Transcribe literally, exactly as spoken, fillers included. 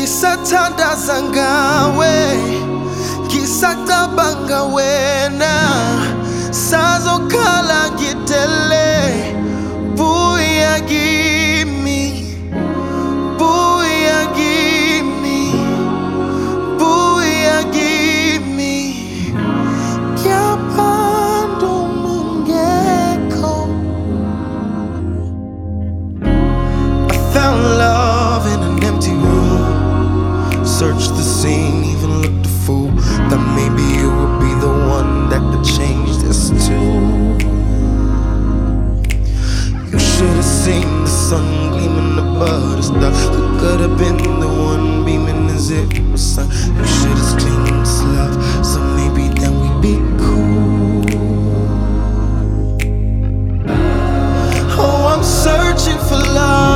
Ngisathandaza ngawe, ngisacabanga wena, sazokhala ngidele. Buya kimi, buya kimi, buya kimi. Yabantu mungekho. I found love in an empty room. Searched the scene, even looked a fool. That maybe you would be the one that could change this too. You should have seen the sun gleaming above the stars. You could have been the one beaming as it was sun. You should have screamed this love, so maybe then we'd be cool. Oh, I'm searching for love.